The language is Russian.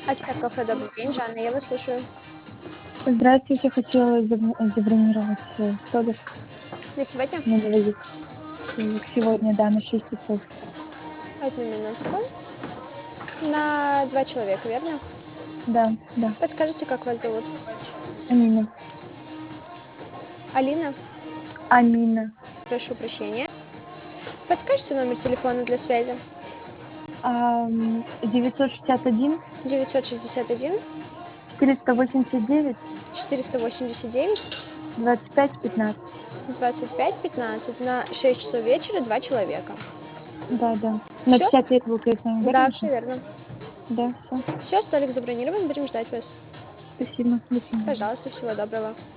Азиат кафе, добрый день. Жанна, я вас слушаю. Здравствуйте, хотела забронировать столик На сегодня? на двоих. Сегодня, да, на 6 часов. Одну минутку. На 2 человека, верно? Да, да. Подскажите, как вас зовут? Амина. Алина? Амина. Прошу прощения. Подскажите номер телефона для связи? 961 961 489 489 25 15. 25 15 на 6 часов вечера 2 человека. Да, да. На Все? 51 Красной, Да, верно все же? верно. Да, все. Все, столик забронирован, будем ждать вас. Спасибо. До свидания. Пожалуйста, всего доброго.